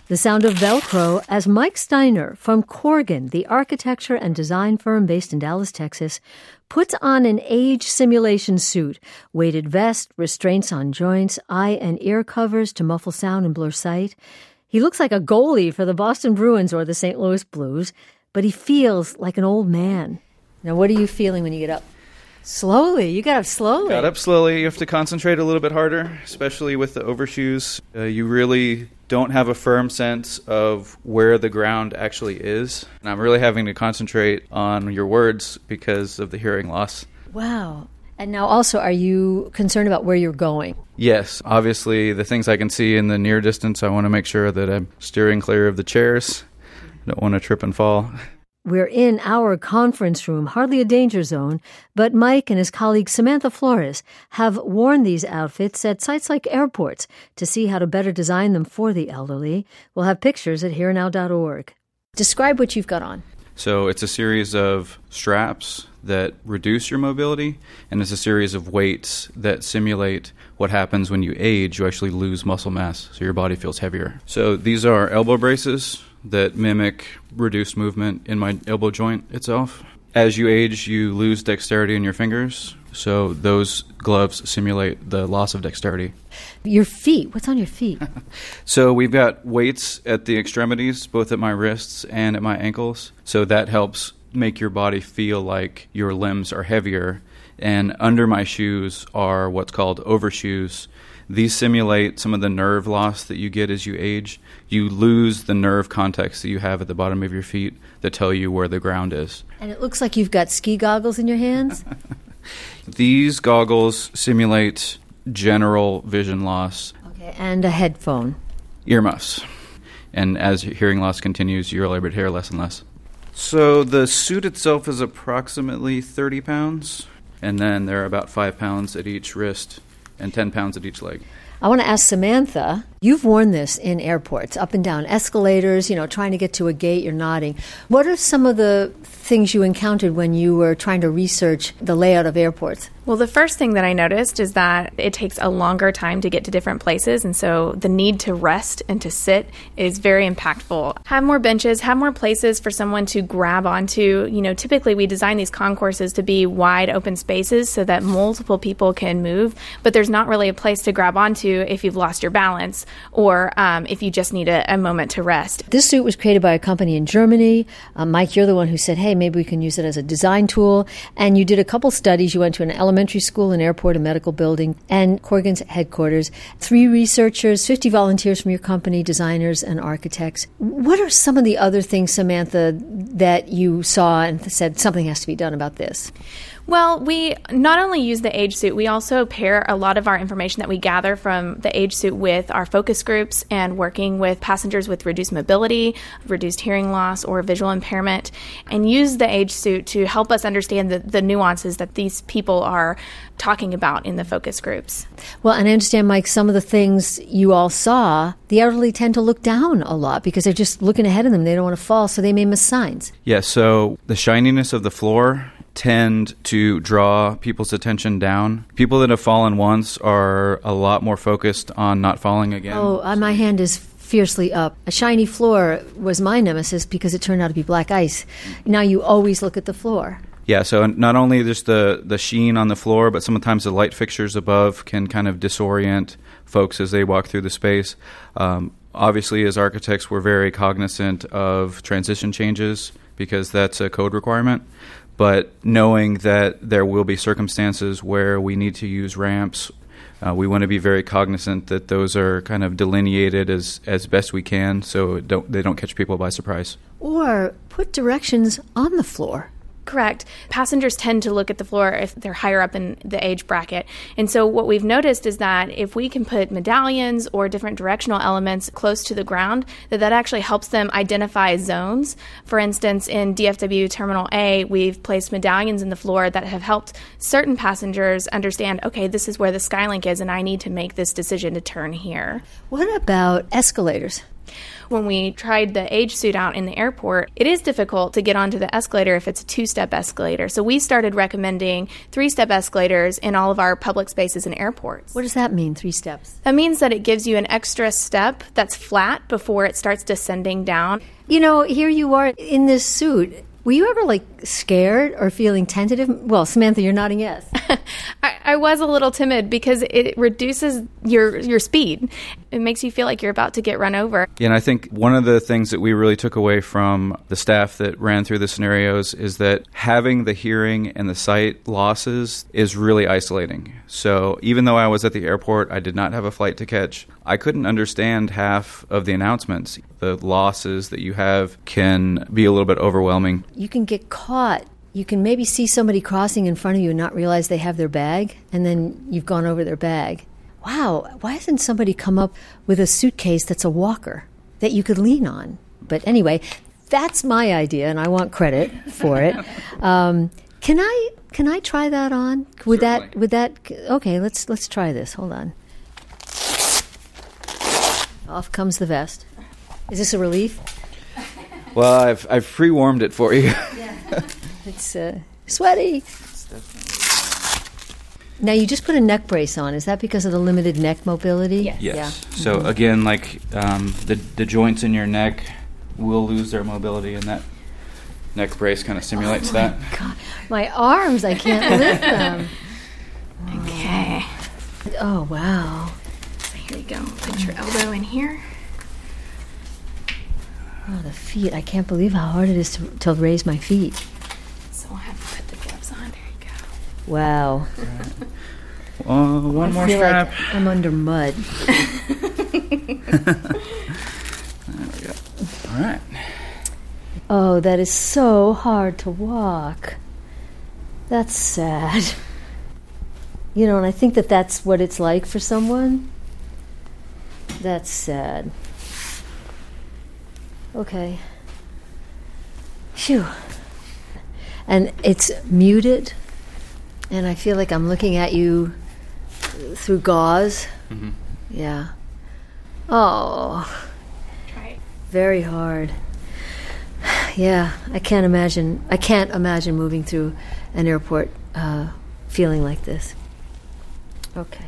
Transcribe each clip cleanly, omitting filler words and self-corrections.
The sound of Velcro as Mike Steiner from Corgan, the architecture and design firm based in Dallas, Texas, puts on an age simulation suit, weighted vest, restraints on joints, eye and ear covers to muffle sound and blur sight. He looks like a goalie for the Boston Bruins or the St. Louis Blues, but he feels like an old man. Now, what are you feeling when you get up? Slowly. You got up slowly. Got up slowly. You have to concentrate a little bit harder, especially with the overshoes. You really don't have a firm sense of where the ground actually is. And I'm really having to concentrate on your words because of the hearing loss. Wow. And now also, are you concerned about where you're going? Yes. Obviously, the things I can see in the near distance, I want to make sure that I'm steering clear of the chairs. I don't want to trip and fall. We're in our conference room, hardly a danger zone, but Mike and his colleague Samantha Flores have worn these outfits at sites like airports to see how to better design them for the elderly. We'll have pictures at herenow.org. Describe what you've got on. So it's a series of straps that reduce your mobility, and it's a series of weights that simulate what happens when you age. You actually lose muscle mass, so your body feels heavier. So these are elbow braces that mimic reduced movement in my elbow joint itself. As you age, you lose dexterity in your fingers, so those gloves simulate the loss of dexterity. Your feet, what's on your feet? So we've got weights at the extremities, both at my wrists and at my ankles, so that helps make your body feel like your limbs are heavier. And under my shoes are what's called overshoes. These simulate some of the nerve loss that you get as you age. You lose the nerve contacts that you have at the bottom of your feet that tell you where the ground is. And it looks like you've got ski goggles in your hands? These goggles simulate general vision loss. Okay, and a headphone. Earmuffs. And as hearing loss continues, you're able to hear less and less. So the suit itself is approximately 30 pounds, and then there are about 5 pounds at each wrist and 10 pounds at each leg. I want to ask Samantha, you've worn this in airports, up and down escalators, trying to get to a gate, you're nodding. What are some of the things you encountered when you were trying to research the layout of airports? Well, the first thing that I noticed is that it takes a longer time to get to different places, and so the need to rest and to sit is very impactful. Have more benches, have more places for someone to grab onto. Typically we design these concourses to be wide open spaces so that multiple people can move, but there's not really a place to grab onto if you've lost your balance or if you just need a moment to rest. This suit was created by a company in Germany. Mike, you're the one who said, hey, maybe we can use it as a design tool. And you did a couple studies. You went to an elementary school, an airport, a medical building, and Corgan's headquarters. 3 researchers, 50 volunteers from your company, designers and architects. What are some of the other things, Samantha, that you saw and said something has to be done about this? Well, we not only use the age suit, we also pair a lot of our information that we gather from the age suit with our focus groups and working with passengers with reduced mobility, reduced hearing loss, or visual impairment, and use the age suit to help us understand the nuances that these people are talking about in the focus groups. Well, and I understand, Mike, some of the things you all saw, the elderly tend to look down a lot because they're just looking ahead of them. They don't want to fall, so they may miss signs. Yeah, so the shininess of the floor tend to draw people's attention down. People that have fallen once are a lot more focused on not falling again. Oh, my hand is fiercely up. A shiny floor was my nemesis because it turned out to be black ice. Now you always look at the floor. Yeah, so not only just the sheen on the floor, but sometimes the light fixtures above can kind of disorient folks as they walk through the space. Obviously, as architects, we're very cognizant of transition changes because that's a code requirement. But knowing that there will be circumstances where we need to use ramps, we want to be very cognizant that those are kind of delineated as best we can so they don't catch people by surprise. Or put directions on the floor. Correct. Passengers tend to look at the floor if they're higher up in the age bracket. And so what we've noticed is that if we can put medallions or different directional elements close to the ground, that actually helps them identify zones. For instance, in DFW Terminal A, we've placed medallions in the floor that have helped certain passengers understand, okay, this is where the Skylink is and I need to make this decision to turn here. What about escalators? When we tried the age suit out in the airport, it is difficult to get onto the escalator if it's a 2-step escalator. So we started recommending 3-step escalators in all of our public spaces and airports. What does that mean, 3 steps? That means that it gives you an extra step that's flat before it starts descending down. Here you are in this suit. Were you ever, scared or feeling tentative? Well, Samantha, you're nodding yes. I was a little timid because it reduces your speed. It makes you feel like you're about to get run over. Yeah, and I think one of the things that we really took away from the staff that ran through the scenarios is that having the hearing and the sight losses is really isolating. So even though I was at the airport, I did not have a flight to catch. I couldn't understand half of the announcements. The losses that you have can be a little bit overwhelming. You can get caught. You can maybe see somebody crossing in front of you and not realize they have their bag, and then you've gone over their bag. Wow, why hasn't somebody come up with a suitcase that's a walker that you could lean on? But anyway, that's my idea, and I want credit for it. Can I try that on? Would that? Okay, let's try this. Hold on. Off comes the vest. Is this a relief? Well, I've pre-warmed it for you. Yeah. It's sweaty. Now, you just put a neck brace on. Is that because of the limited neck mobility? Yes. Yes. Yeah. So again, the joints in your neck will lose their mobility, and that neck brace kind of simulates that. God. My arms, I can't lift them. Okay. Oh, wow. So here you go. Put your elbow in here. Oh, the feet. I can't believe how hard it is to raise my feet. So we'll have to put the gloves on. There you go. Wow. One more I feel strap. like I'm under mud. There we go. All right. Oh, that is so hard to walk. That's sad. And I think that's what it's like for someone. That's sad. Okay. Phew. And it's muted, and I feel like I'm looking at you through gauze. Mm-hmm. Yeah. Oh. Try it. Very hard. Yeah, I can't imagine moving through an airport feeling like this. Okay.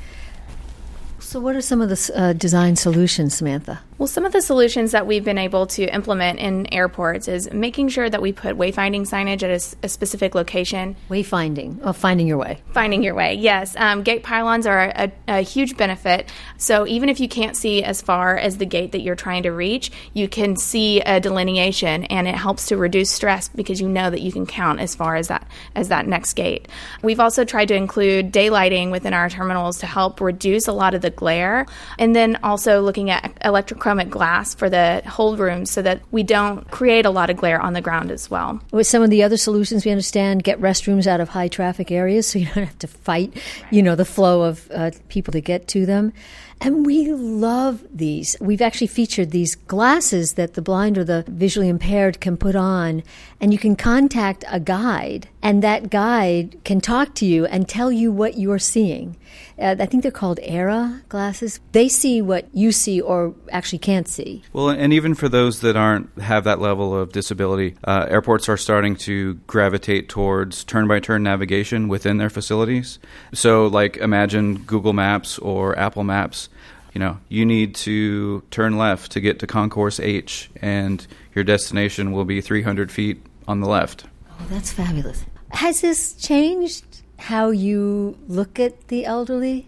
So what are some of the design solutions, Samantha? Well, some of the solutions that we've been able to implement in airports is making sure that we put wayfinding signage at a specific location. Wayfinding, finding your way. Finding your way, yes. Gate pylons are a huge benefit. So even if you can't see as far as the gate that you're trying to reach, you can see a delineation, and it helps to reduce stress because you know that you can count as far as that next gate. We've also tried to include daylighting within our terminals to help reduce a lot of the glare, and then also looking at electrochromic glass for the hold rooms so that we don't create a lot of glare on the ground as well. With some of the other solutions, we understand, get restrooms out of high traffic areas so you don't have to fight, the flow of people to get to them. And we love these. We've actually featured these glasses that the blind or the visually impaired can put on, and you can contact a guide, and that guide can talk to you and tell you what you're seeing. I think they're called ERA glasses. They see what you see or actually can't see. Well, and even for those that have that level of disability, airports are starting to gravitate towards turn-by-turn navigation within their facilities. So, imagine Google Maps or Apple Maps. You need to turn left to get to Concourse H, and your destination will be 300 feet on the left. Oh, that's fabulous. Has this changed how you look at the elderly?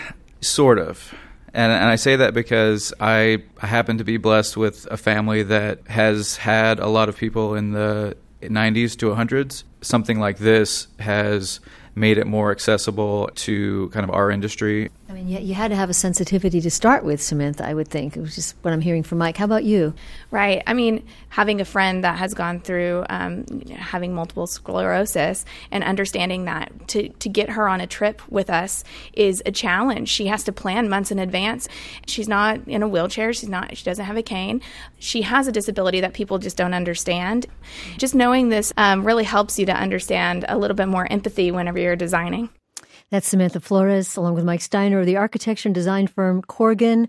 Sort of. And I say that because I happen to be blessed with a family that has had a lot of people in the 90s to 100s. Something like this has made it more accessible to kind of our industry. I mean, you had to have a sensitivity to start with, Samantha, I would think. It was just what I'm hearing from Mike. How about you? Right. I mean, having a friend that has gone through having multiple sclerosis and understanding that to get her on a trip with us is a challenge. She has to plan months in advance. She's not in a wheelchair. She doesn't have a cane. She has a disability that people just don't understand. Just knowing this really helps you to understand a little bit more empathy whenever you're designing. That's Samantha Flores, along with Mike Steiner of the architecture and design firm Corgan.